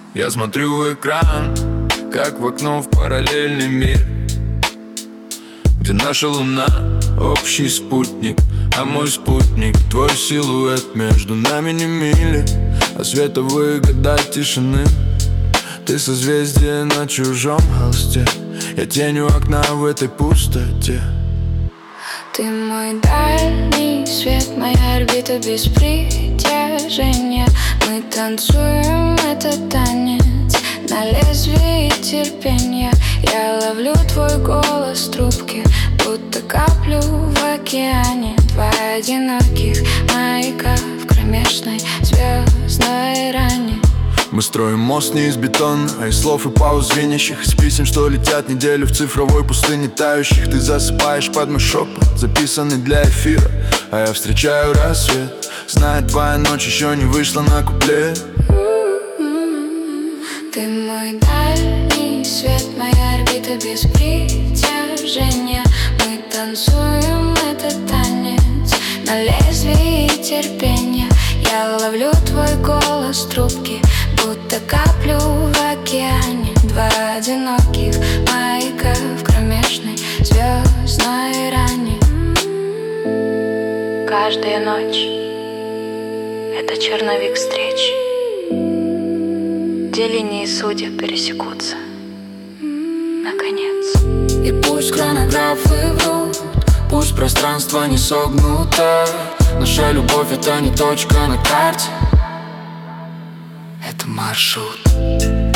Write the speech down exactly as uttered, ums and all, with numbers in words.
Я смотрю в экран, как в окно в параллельный мир, где наша луна — общий спутник, а мой спутник — твой силуэт. Между нами не мили, а световые года тишины. Ты созвездие на чужом холсте, я тень у окна в этой пустоте. Ты мой дальний свет, моя орбита без притяжения. Мы танцуем этот танец на лезвии терпения. Я ловлю твой голос в трубке, будто каплю в океане. Два одиноких маяка в кромешной звездной ране. Мы строим мост не из бетона, а из слов и пауз звенящих, из писем, что летят неделю в цифровой пустыне тающих. Ты засыпаешь под мой шепот, записанный для эфира, а я встречаю рассвет, зная, твоя ночь еще не вышла на куплет. Ты мой дальний свет, моя орбита без притяжения. Мы танцуем этот танец на лезвии терпения. Я ловлю твой голос в трубке, будто каплю в океане. Два одиноких маяка в кромешной звездной ране. Каждая ночь — это черновик встреч, где линии судеб пересекутся наконец. И пусть хронографы врут, пусть пространство не согнуто, наша любовь — это не точка на карте, это маршрут.